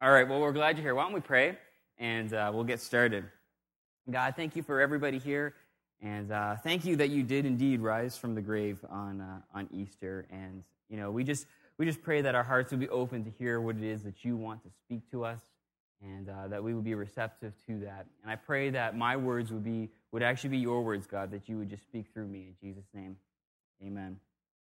All right, well, we're glad you're here. Why don't we pray, and we'll get started. God, thank you for everybody here, and thank you that you did indeed rise from the grave on Easter. And, you know, we just pray that our hearts would be open to hear what it is that you want to speak to us, and that we would be receptive to that. And I pray that my words would actually be your words, God, that you would just speak through me. In Jesus' name, amen.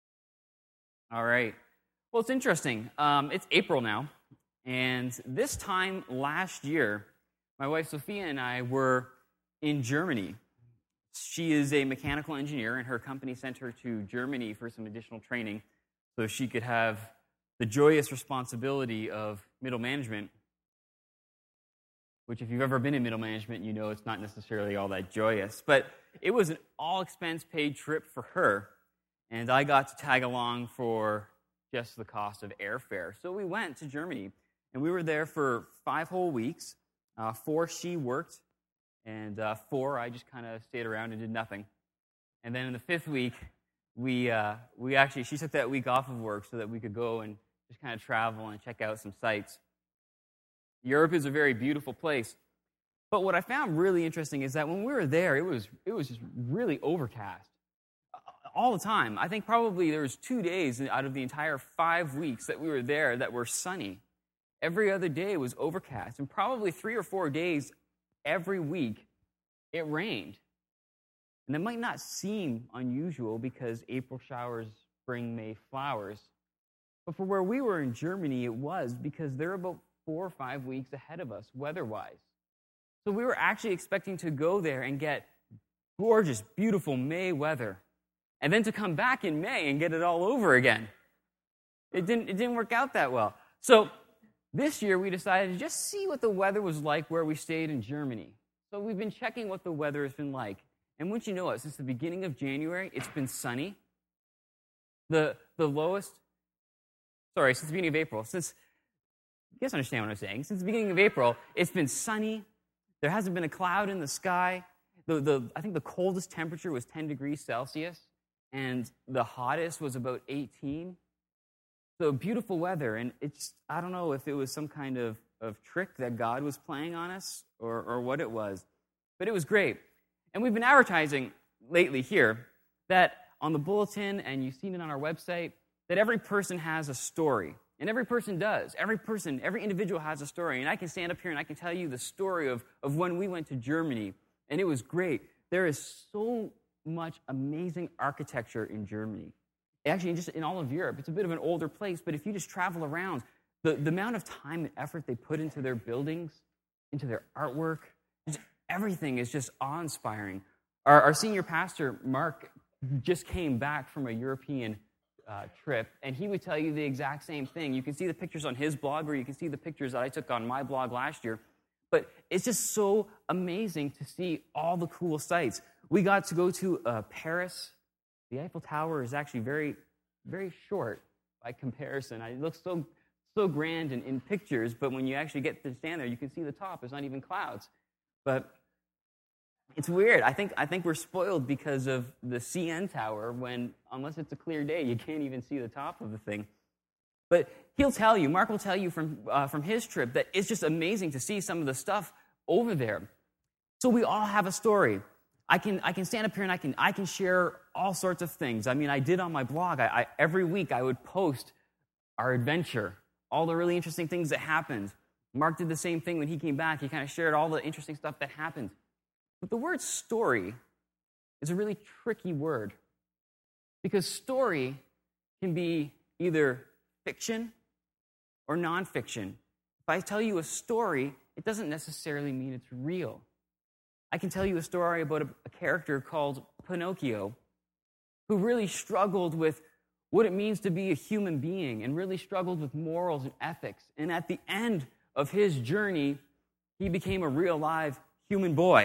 All right. Well, it's interesting. It's April now. And this time last year, my wife Sophia and I were in Germany. She is a mechanical engineer, and her company sent her to Germany for some additional training so she could have the joyous responsibility of middle management, which if you've ever been in middle management, you know it's not necessarily all that joyous. But it was an all-expense-paid trip for her, and I got to tag along for just the cost of airfare. So we went to Germany. And we were there for 5 whole weeks. 4 she worked, and 4 I just kind of stayed around and did nothing. And then in the 5th week, she took that week off of work so that we could go and just kind of travel and check out some sites. Europe is a very beautiful place. But what I found really interesting is that when we were there, it was just really overcast all the time. I think probably there was 2 days out of the entire 5 weeks that we were there that were sunny. Every other day was overcast, and probably 3 or 4 days every week it rained. And that might not seem unusual because April showers bring May flowers. But for where we were in Germany, it was because they're about 4 or 5 weeks ahead of us weather-wise. So we were actually expecting to go there and get gorgeous, beautiful May weather, and then to come back in May and get it all over again. It didn't work out that well. So this year, we decided to just see what the weather was like where we stayed in Germany. So we've been checking what the weather has been like. And once you know it, since the beginning of January, it's been sunny. Since the beginning of April, you guys understand what I'm saying. Since the beginning of April, it's been sunny. There hasn't been a cloud in the sky. I think the coldest temperature was 10 degrees Celsius, and the hottest was about 18. So beautiful weather, and I don't know if it was some kind of trick that God was playing on us or what it was, but it was great. And we've been advertising lately here that on the bulletin, and you've seen it on our website, that every person has a story. And every person does. Every individual has a story. And I can stand up here and I can tell you the story of when we went to Germany, and it was great. There is so much amazing architecture in Germany. Actually, just in all of Europe, it's a bit of an older place, but if you just travel around, the amount of time and effort they put into their buildings, into their artwork, just everything is just awe-inspiring. Our senior pastor, Mark, just came back from a European trip, and he would tell you the exact same thing. You can see the pictures on his blog, or you can see the pictures that I took on my blog last year, but it's just so amazing to see all the cool sites. We got to go to Paris. The Eiffel Tower is actually very, very short by comparison. It looks so grand in pictures, but when you actually get to stand there, you can see the top. There's not even clouds. But it's weird. I think we're spoiled because of the CN Tower when, unless it's a clear day, you can't even see the top of the thing. But Mark will tell you from his trip that it's just amazing to see some of the stuff over there. So we all have a story. I can stand up here and I can share all sorts of things. I mean, I did on my blog. Every week I would post our adventure, all the really interesting things that happened. Mark did the same thing when he came back. He kind of shared all the interesting stuff that happened. But the word story is a really tricky word because story can be either fiction or nonfiction. If I tell you a story, it doesn't necessarily mean it's real. I can tell you a story about a character called Pinocchio who really struggled with what it means to be a human being and really struggled with morals and ethics. And at the end of his journey, he became a real live human boy.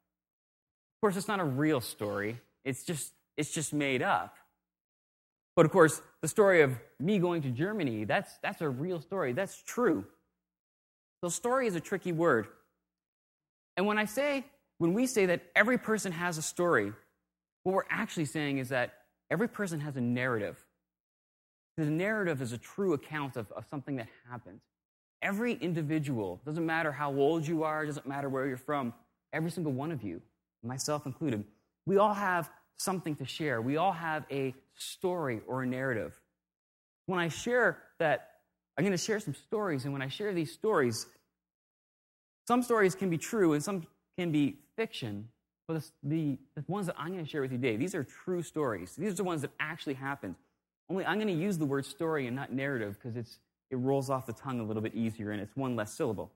Of course, it's not a real story. It's just made up. But of course, the story of me going to Germany, that's a real story. That's true. So story is a tricky word. And when we say that every person has a story, what we're actually saying is that every person has a narrative. The narrative is a true account of something that happened. Every individual, doesn't matter how old you are, doesn't matter where you're from, every single one of you, myself included, we all have something to share. We all have a story or a narrative. When I share that, I'm going to share some stories, and when I share these stories, some stories can be true and some can be fiction, but the ones that I'm going to share with you today, these are true stories. These are the ones that actually happened. Only I'm going to use the word story and not narrative because it rolls off the tongue a little bit easier and it's one less syllable.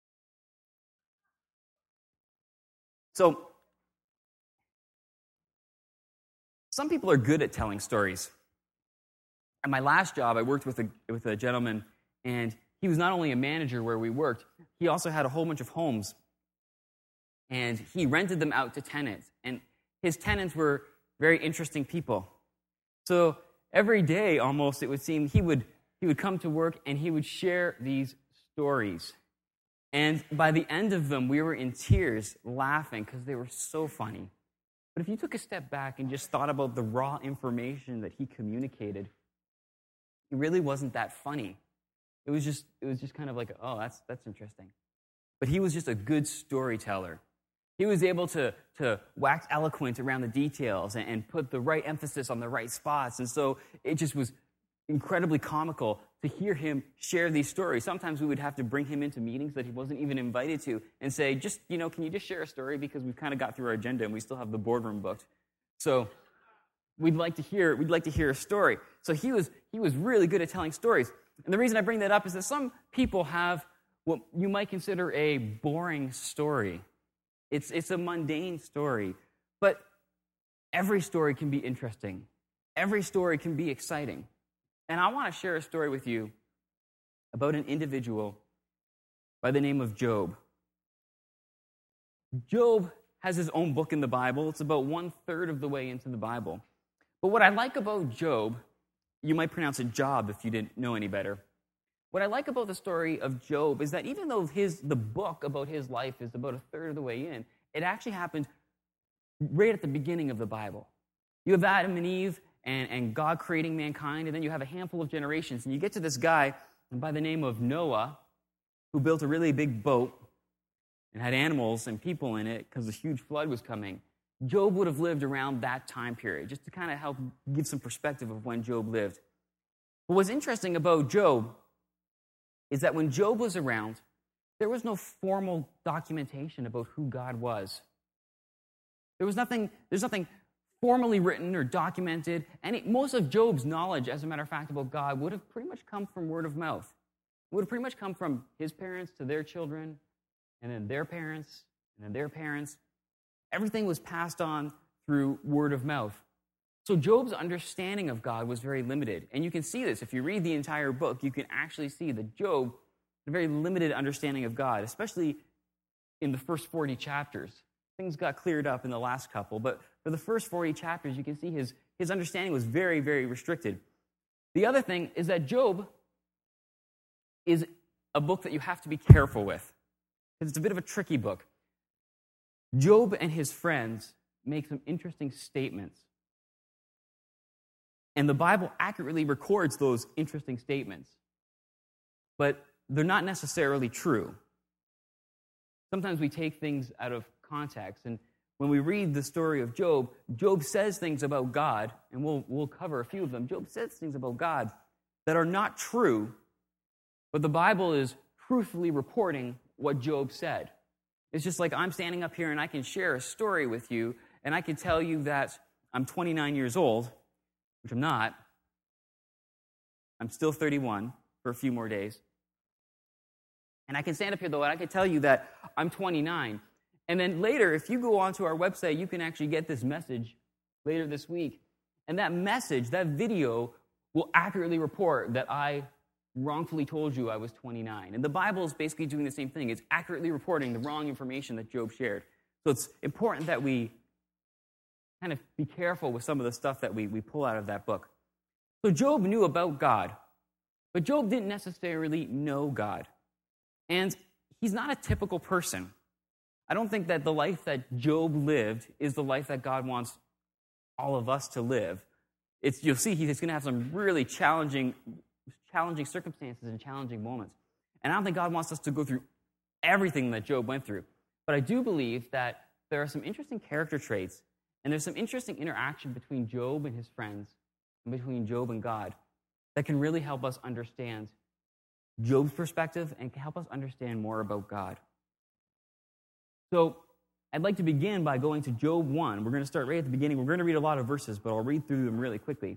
So, some people are good at telling stories. At my last job, I worked with a gentleman, and he was not only a manager where we worked, he also had a whole bunch of homes, and he rented them out to tenants. And his tenants were very interesting people. So every day, almost, it would seem, he would come to work, and he would share these stories. And by the end of them, we were in tears, laughing, because they were so funny. But if you took a step back and just thought about the raw information that he communicated, it really wasn't that funny. It was just kind of like, oh, that's interesting. But he was just a good storyteller. He was able to wax eloquent around the details and put the right emphasis on the right spots. And so it just was incredibly comical to hear him share these stories. Sometimes we would have to bring him into meetings that he wasn't even invited to and say, can you just share a story, because we've kind of got through our agenda and we still have the boardroom booked. So we'd like to hear a story. So he was really good at telling stories. And the reason I bring that up is that some people have what you might consider a boring story. It's a mundane story, but every story can be interesting. Every story can be exciting. And I want to share a story with you about an individual by the name of Job. Job has his own book in the Bible. It's about 1/3 of the way into the Bible. But what I like about Job, you might pronounce it Job if you didn't know any better. What I like about the story of Job is that even though the book about his life is about 1/3 of the way in, it actually happened right at the beginning of the Bible. You have Adam and Eve and God creating mankind, and then you have a handful of generations, and you get to this guy by the name of Noah, who built a really big boat and had animals and people in it because a huge flood was coming. Job would have lived around that time period, just to kind of help give some perspective of when Job lived. But what's interesting about Job is that when Job was around, there was no formal documentation about who God was. There's nothing formally written or documented. Most of Job's knowledge, as a matter of fact, about God would have pretty much come from word of mouth. It would have pretty much come from his parents to their children, and then their parents, and then their parents. Everything was passed on through word of mouth. So Job's understanding of God was very limited. And you can see this. If you read the entire book, you can actually see that Job had a very limited understanding of God, especially in the first 40 chapters. Things got cleared up in the last couple, but for the first 40 chapters, you can see his understanding was very, very restricted. The other thing is that Job is a book that you have to be careful with, because it's a bit of a tricky book. Job and his friends make some interesting statements. And the Bible accurately records those interesting statements, but they're not necessarily true. Sometimes we take things out of context, and when we read the story of Job, Job says things about God, and we'll cover a few of them. Job says things about God that are not true, but the Bible is truthfully reporting what Job said. It's just like I'm standing up here and I can share a story with you, and I can tell you that I'm 29 years old, which I'm not. I'm still 31 for a few more days. And I can stand up here, though, and I can tell you that I'm 29. And then later, if you go onto our website, you can actually get this message later this week. And that message, that video, will accurately report that I wrongfully told you I was 29. And the Bible is basically doing the same thing. It's accurately reporting the wrong information that Job shared. So it's important that we kind of be careful with some of the stuff that we pull out of that book. So Job knew about God, but Job didn't necessarily know God. And he's not a typical person. I don't think that the life that Job lived is the life that God wants all of us to live. You'll see he's going to have some really challenging circumstances and challenging moments. And I don't think God wants us to go through everything that Job went through. But I do believe that there are some interesting character traits, and there's some interesting interaction between Job and his friends, and between Job and God, that can really help us understand Job's perspective and can help us understand more about God. So I'd like to begin by going to Job 1. We're going to start right at the beginning. We're going to read a lot of verses, but I'll read through them really quickly.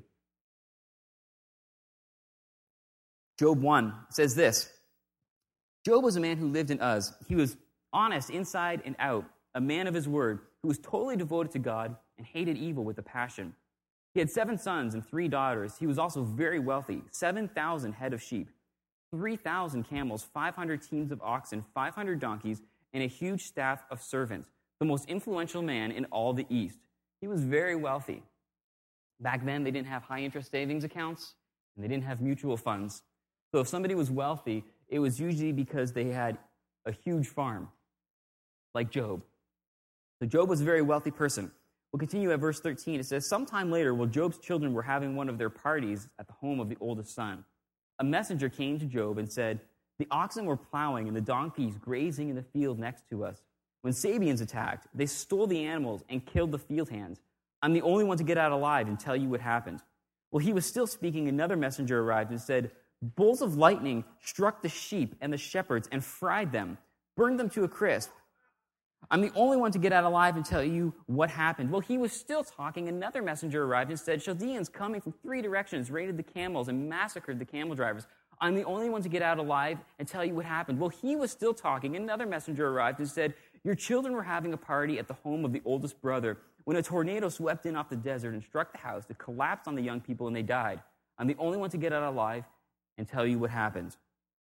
Job 1 says this: Job was a man who lived in Uz. He was honest inside and out, a man of his word, who was totally devoted to God and hated evil with a passion. He had 7 sons and 3 daughters. He was also very wealthy, 7,000 head of sheep, 3,000 camels, 500 teams of oxen, 500 donkeys, and a huge staff of servants, the most influential man in all the East. He was very wealthy. Back then, they didn't have high-interest savings accounts, and they didn't have mutual funds. So if somebody was wealthy, it was usually because they had a huge farm, like Job. So Job was a very wealthy person. We'll continue at verse 13. It says, sometime later, while Job's children were having one of their parties at the home of the oldest son, a messenger came to Job and said, the oxen were plowing and the donkeys grazing in the field next to us. When Sabians attacked, they stole the animals and killed the field hands. I'm the only one to get out alive and tell you what happened. Well, he was still speaking. Another messenger arrived and said, bolts of lightning struck the sheep and the shepherds and fried them, burned them to a crisp. I'm the only one to get out alive and tell you what happened. Well, he was still talking. Another messenger arrived and said, Chaldeans coming from 3 directions raided the camels and massacred the camel drivers. I'm the only one to get out alive and tell you what happened. Well, he was still talking. Another messenger arrived and said, your children were having a party at the home of the oldest brother when a tornado swept in off the desert and struck the house. It collapsed on the young people and they died. I'm the only one to get out alive and tell you what happened.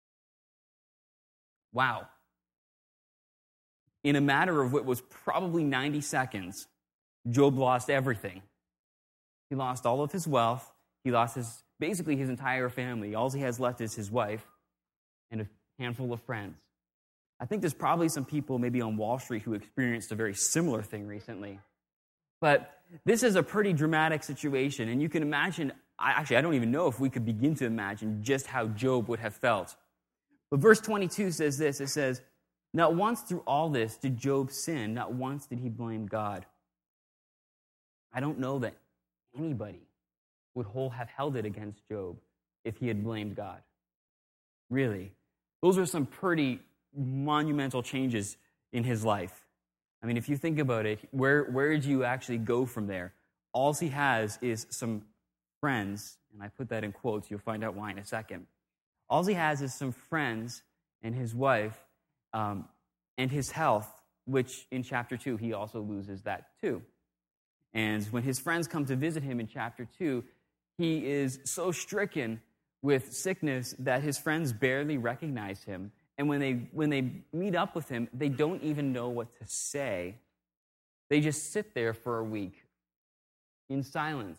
Wow. In a matter of what was probably 90 seconds, Job lost everything. He lost all of his wealth. He lost basically his entire family. All he has left is his wife and a handful of friends. I think there's probably some people maybe on Wall Street who experienced a very similar thing recently. But this is a pretty dramatic situation, and you can imagine, I don't even know if we could begin to imagine just how Job would have felt. But verse 22 says this, it says, not once through all this did Job sin, not once did he blame God. I don't know that anybody would have held it against Job if he had blamed God. Really. Those are some pretty monumental changes in his life. I mean, if you think about it, where do you actually go from there? All he has is some friends, and I put that in quotes, you'll find out why in a second. All he has is some friends and his wife and his health, which in chapter 2, he also loses that too. And when his friends come to visit him in chapter 2, he is so stricken with sickness that his friends barely recognize him. And when they meet up with him, they don't even know what to say. They just sit there for a week in silence.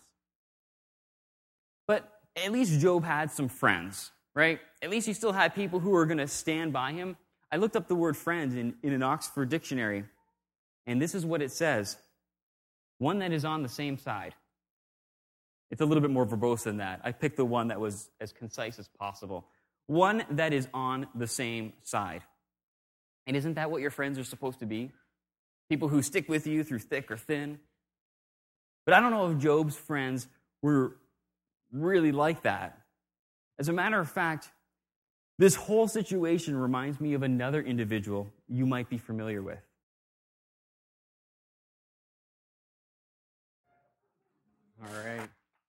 But at least Job had some friends, right? At least he still had people who were going to stand by him. I looked up the word friends in an Oxford dictionary, and this is what it says. One that is on the same side. It's a little bit more verbose than that. I picked the one that was as concise as possible. One that is on the same side. And isn't that what your friends are supposed to be? People who stick with you through thick or thin. But I don't know if Job's friends were really like that. As a matter of fact, this whole situation reminds me of another individual you might be familiar with. All right.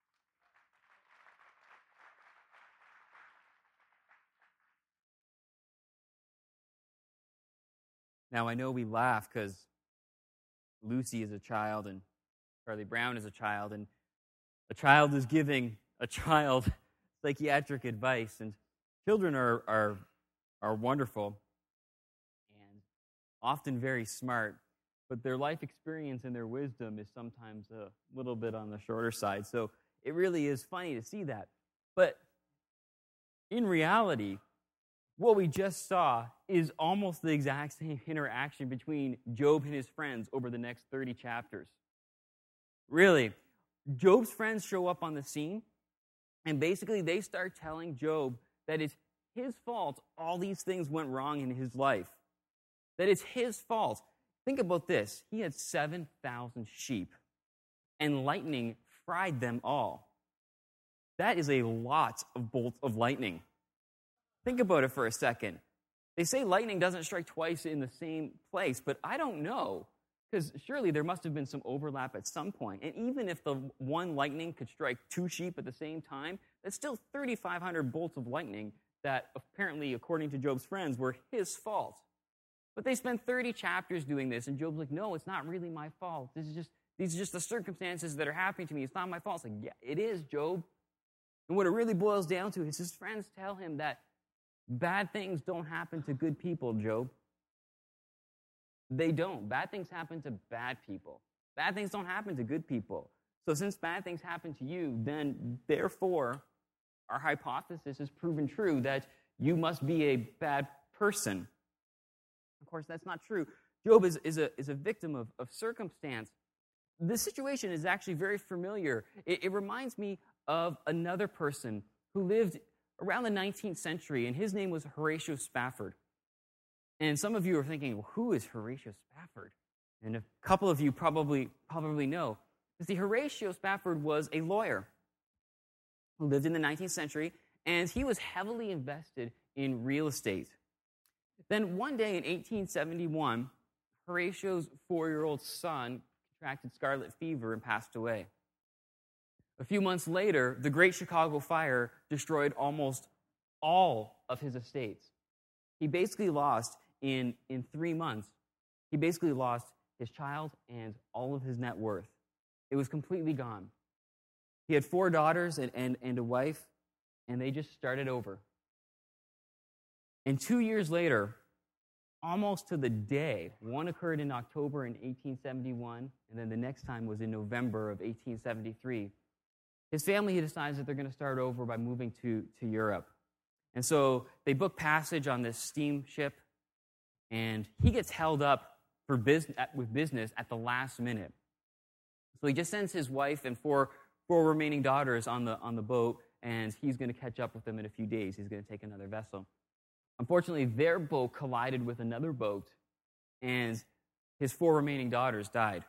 Now, I know we laugh because Lucy is a child and Charlie Brown is a child, and a child is giving a child psychiatric advice, and children are wonderful and often very smart, but their life experience and their wisdom is sometimes a little bit on the shorter side. So it really is funny to see that. But in reality, what we just saw is almost the exact same interaction between Job and his friends over the next 30 chapters. Really, Job's friends show up on the scene, and basically they start telling Job that it's his fault all these things went wrong in his life. That it's his fault. Think about this. He had 7,000 sheep, and lightning fried them all. That is a lot of bolts of lightning. Think about it for a second. They say lightning doesn't strike twice in the same place, but I don't know, because surely there must have been some overlap at some point. And even if the one lightning could strike two sheep at the same time, that's still 3,500 bolts of lightning that apparently, according to Job's friends, were his fault. But they spent 30 chapters doing this, and Job's like, no, it's not really my fault. These are just the circumstances that are happening to me. It's not my fault. It's like, yeah, it is, Job. And what it really boils down to is his friends tell him that bad things don't happen to good people, Job. They don't. Bad things happen to bad people. Bad things don't happen to good people. So since bad things happen to you, then therefore our hypothesis is proven true that you must be a bad person. Of course, that's not true. Job is a victim of circumstance. This situation is actually very familiar. It reminds me of another person who lived around the 19th century, and his name was Horatio Spafford. And some of you are thinking, well, who is Horatio Spafford? And a couple of you probably know. You see, Horatio Spafford was a lawyer who lived in the 19th century, and he was heavily invested in real estate. Then one day in 1871, Horatio's 4-year-old son contracted scarlet fever and passed away. A few months later, the Great Chicago Fire destroyed almost all of his estates. He basically lost, in 3 months, he basically lost his child and all of his net worth. It was completely gone. He had 4 daughters and a wife, and they just started over. And 2 years later, almost to the day, one occurred in October in 1871, and then the next time was in November of 1873. His family decides that they're going to start over by moving to Europe. And so they book passage on this steamship, and he gets held up with business at the last minute. So he just sends his wife and four remaining daughters on the boat, and he's going to catch up with them in a few days. He's going to take another vessel. Unfortunately, their boat collided with another boat, and his 4 remaining daughters died.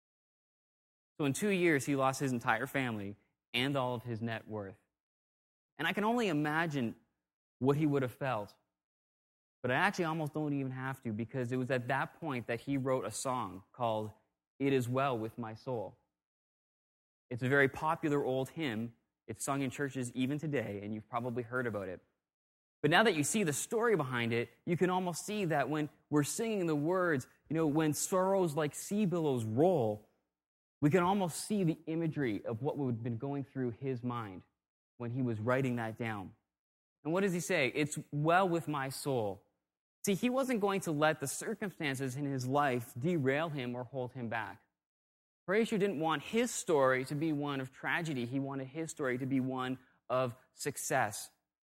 So in 2 years, he lost his entire family and all of his net worth. And I can only imagine what he would have felt. But I actually almost don't even have to, because it was at that point that he wrote a song called "It Is Well With My Soul." It's a very popular old hymn. It's sung in churches even today, and you've probably heard about it. But now that you see the story behind it, you can almost see that when we're singing the words, when sorrows like sea billows roll, we can almost see the imagery of what would have been going through his mind when he was writing that down. And what does he say? It's well with my soul. See, he wasn't going to let the circumstances in his life derail him or hold him back. Horatio didn't want his story to be one of tragedy. He wanted his story to be one of success.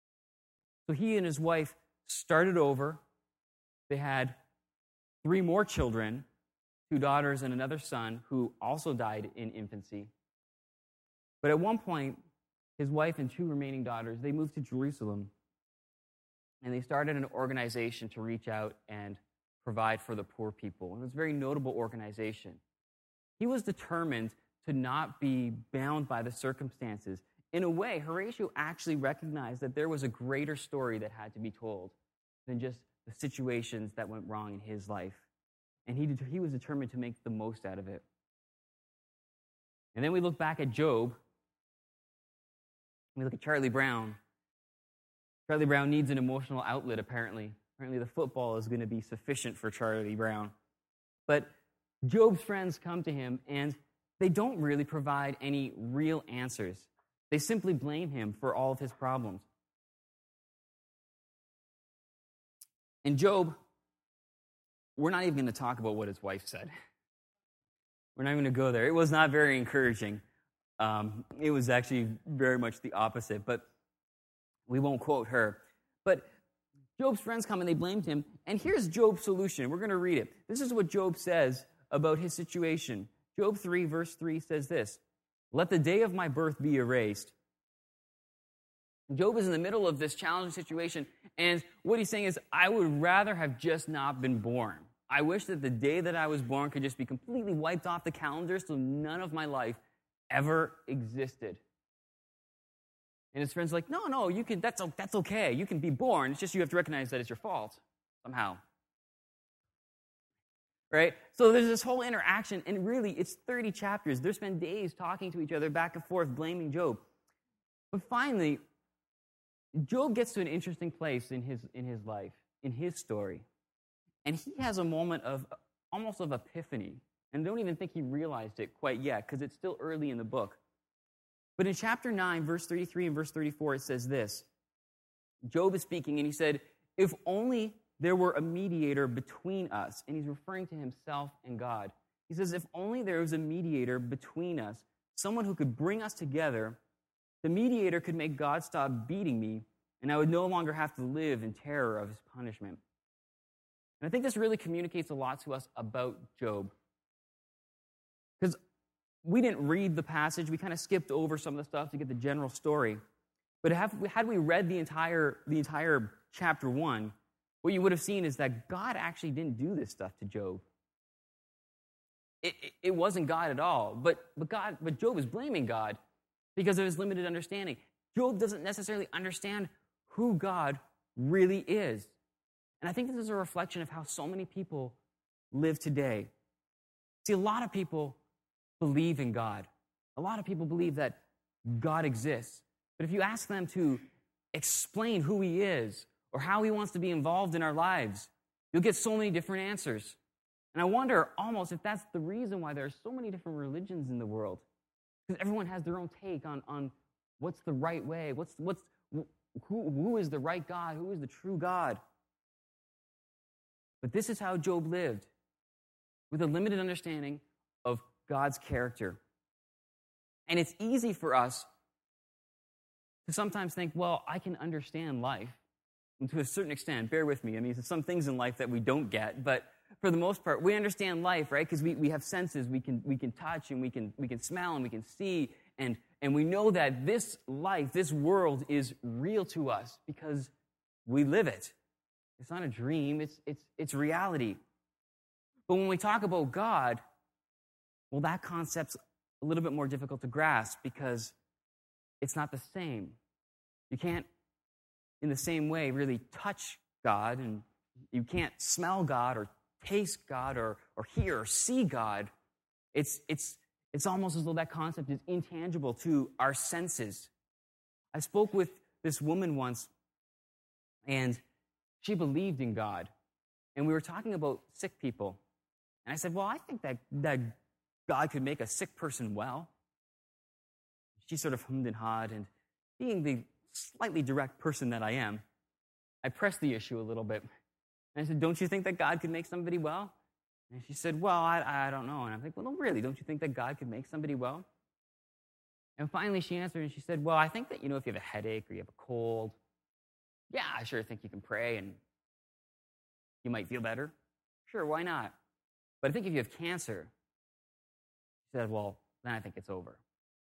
So he and his wife started over. They had 3 more children, 2 daughters and another son who also died in infancy. But at one point, his wife and 2 remaining daughters, they moved to Jerusalem, and they started an organization to reach out and provide for the poor people. And it was a very notable organization. He was determined to not be bound by the circumstances. In a way, Horatio actually recognized that there was a greater story that had to be told than just the situations that went wrong in his life. And he was determined to make the most out of it. And then we look back at Job. We look at Charlie Brown. Charlie Brown needs an emotional outlet, apparently. Apparently the football is going to be sufficient for Charlie Brown. But Job's friends come to him, and they don't really provide any real answers. They simply blame him for all of his problems. And Job, we're not even going to talk about what his wife said. We're not going to go there. It was not very encouraging. It was actually very much the opposite, but we won't quote her. But Job's friends come and they blamed him, and here's Job's solution. We're going to read it. This is what Job says about his situation. Job 3, verse 3 says this: "Let the day of my birth be erased, Job is in the middle of this challenging situation, and what he's saying is, I would rather have just not been born. I wish that the day that I was born could just be completely wiped off the calendar so none of my life ever existed. And his friend's like, no, you can. That's okay. You can be born. It's just you have to recognize that it's your fault somehow. Right? So there's this whole interaction, and really, it's 30 chapters. They spend days talking to each other back and forth, blaming Job. But finally, Job gets to an interesting place in his life, in his story. And he has a moment of almost of epiphany. And I don't even think he realized it quite yet, because it's still early in the book. But in chapter 9, verse 33 and verse 34, it says this. Job is speaking, and he said, if only there were a mediator between us. And he's referring to himself and God. He says, if only there was a mediator between us, someone who could bring us together, the mediator could make God stop beating me, and I would no longer have to live in terror of his punishment. And I think this really communicates a lot to us about Job. Because we didn't read the passage. We kind of skipped over some of the stuff to get the general story. But had we read the entire chapter 1, what you would have seen is that God actually didn't do this stuff to Job. It wasn't God at all. But Job is blaming God because of his limited understanding. Job doesn't necessarily understand who God really is. And I think this is a reflection of how so many people live today. See, a lot of people believe in God. A lot of people believe that God exists. But if you ask them to explain who he is or how he wants to be involved in our lives, you'll get so many different answers. And I wonder almost if that's the reason why there are so many different religions in the world. Because everyone has their own take on what's the right way, who is the right God, who is the true God. But this is how Job lived, with a limited understanding of God's character. And it's easy for us to sometimes think, well, I can understand life. And to a certain extent, bear with me. I mean, there's some things in life that we don't get, but for the most part, we understand life, right? Because we have senses, we can touch, and we can smell, and we can see, and we know that this life, this world is real to us because we live it. It's not a dream, it's reality. But when we talk about God, well, that concept's a little bit more difficult to grasp because it's not the same. You can't, in the same way, really touch God, and you can't smell God or taste God or hear or see God. It's almost as though that concept is intangible to our senses. I spoke with this woman once, and she believed in God. And we were talking about sick people. And I said, well, I think that God could make a sick person well. She sort of hummed and hawed, and being the slightly direct person that I am, I pressed the issue a little bit. And I said, don't you think that God could make somebody well? And she said, well, I don't know. And I'm like, well, no, really, don't you think that God could make somebody well? And finally she answered, and she said, well, I think that, if you have a headache or you have a cold, yeah, I sure think you can pray and you might feel better. Sure, why not? But I think if you have cancer, she said, well, then I think it's over.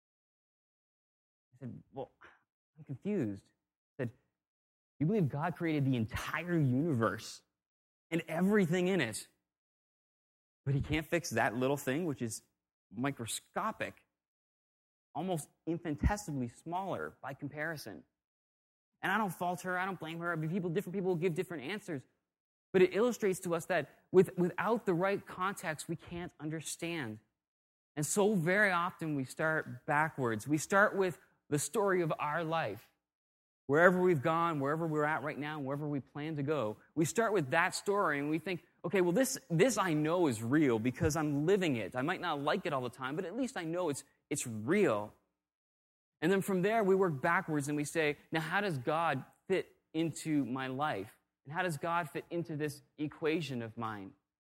I said, well, I'm confused. I said, you believe God created the entire universe and everything in it, but he can't fix that little thing, which is microscopic, almost infinitesimally smaller by comparison. And I don't fault her, I don't blame her. I mean, different people give different answers. But it illustrates to us that without the right context, we can't understand. And so very often we start backwards. We start with the story of our life. Wherever we've gone, wherever we're at right now, wherever we plan to go, we start with that story and we think, okay, well, this I know is real because I'm living it. I might not like it all the time, but at least I know it's real. And then from there, we work backwards and we say, now how does God fit into my life? And how does God fit into this equation of mine?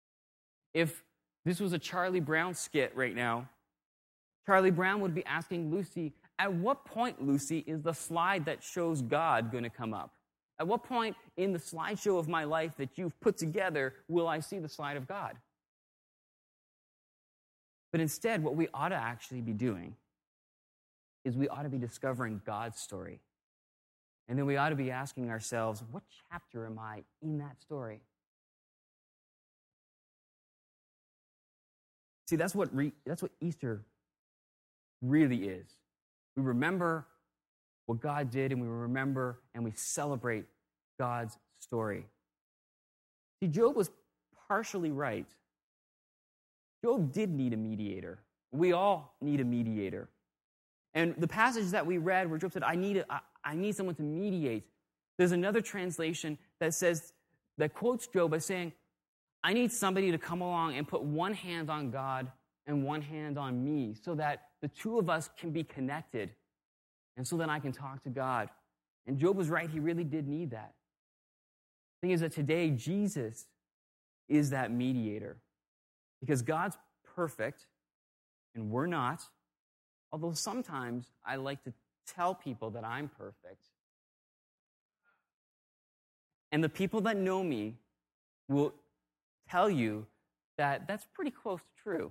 If this was a Charlie Brown skit right now, Charlie Brown would be asking Lucy, at what point, Lucy, is the slide that shows God going to come up? At what point in the slideshow of my life that you've put together will I see the slide of God? But instead, what we ought to actually be doing is we ought to be discovering God's story. And then we ought to be asking ourselves, what chapter am I in that story? See, that's what Easter really is. We remember what God did, and we remember and we celebrate God's story. See, Job was partially right. Job did need a mediator. We all need a mediator. And the passage that we read where Job said, I need someone to mediate. There's another translation that quotes Job as saying, I need somebody to come along and put one hand on God and one hand on me so that the two of us can be connected and so that I can talk to God. And Job was right. He really did need that. The thing is that today, Jesus is that mediator because God's perfect and we're not. Although sometimes I like to tell people that I'm perfect. And the people that know me will tell you that that's pretty close to true.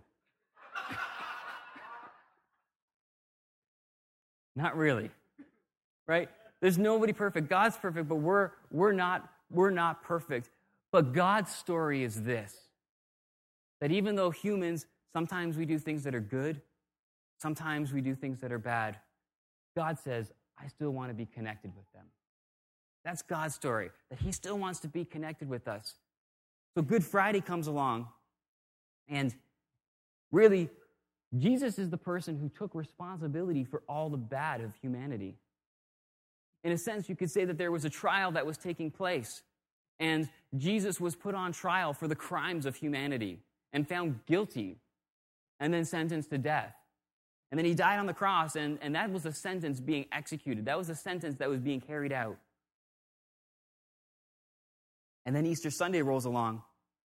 Not really, right? There's nobody perfect. God's perfect, but we're not perfect. But God's story is this, that even though humans, sometimes we do things that are good, sometimes we do things that are bad, God says, I still want to be connected with them. That's God's story, that he still wants to be connected with us. So Good Friday comes along, and really, Jesus is the person who took responsibility for all the bad of humanity. In a sense, you could say that there was a trial that was taking place, and Jesus was put on trial for the crimes of humanity and found guilty and then sentenced to death. And then he died on the cross, and that was a sentence being executed. That was a sentence that was being carried out. And then Easter Sunday rolls along,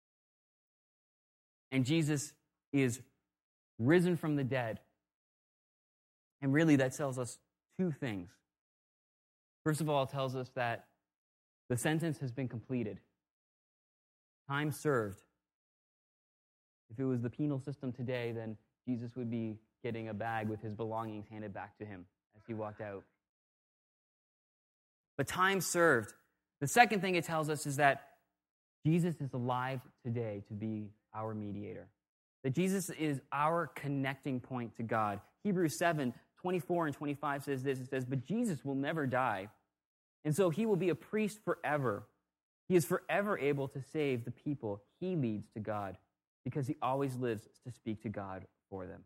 and Jesus is risen from the dead. And really, that tells us two things. First of all, it tells us that the sentence has been completed. Time served. If it was the penal system today, then Jesus would be getting a bag with his belongings handed back to him as he walked out. But time served. The second thing it tells us is that Jesus is alive today to be our mediator. That Jesus is our connecting point to God. Hebrews 7, 24 and 25 says this. It says, but Jesus will never die, and so he will be a priest forever. He is forever able to save the people he leads to God because he always lives to speak to God for them.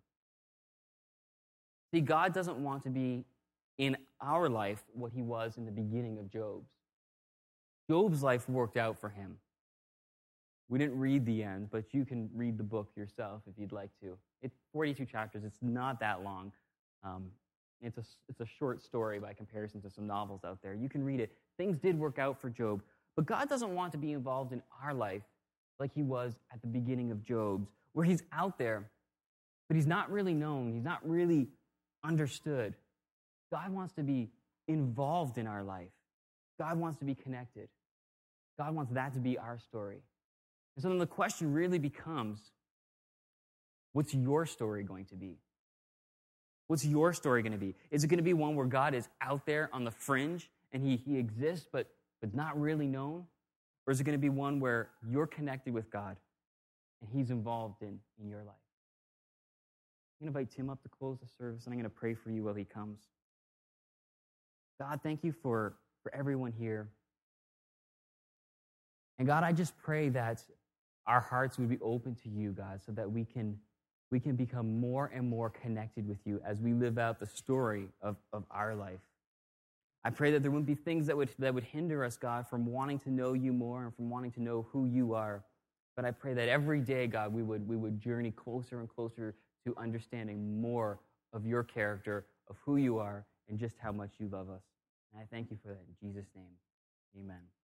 See, God doesn't want to be in our life what he was in the beginning of Job's. Job's life worked out for him. We didn't read the end, but you can read the book yourself if you'd like to. It's 42 chapters. It's not that long. It's a short story by comparison to some novels out there. You can read it. Things did work out for Job, but God doesn't want to be involved in our life like he was at the beginning of Job's, where he's out there, but he's not really known. He's not really understood. God wants to be involved in our life. God wants to be connected. God wants that to be our story. And so then the question really becomes, what's your story going to be? What's your story going to be? Is it going to be one where God is out there on the fringe and he exists but not really known? Or is it going to be one where you're connected with God and he's involved in your life? I'm going to invite Tim up to close the service, and I'm going to pray for you while he comes. God, thank you for everyone here. And God, I just pray that our hearts would be open to you, God, so that we can become more and more connected with you as we live out the story of our life. I pray that there wouldn't be things that would hinder us, God, from wanting to know you more and from wanting to know who you are. But I pray that every day, God, we would journey closer and closer to understanding more of your character, of who you are, and just how much you love us. And I thank you for that in Jesus' name. Amen.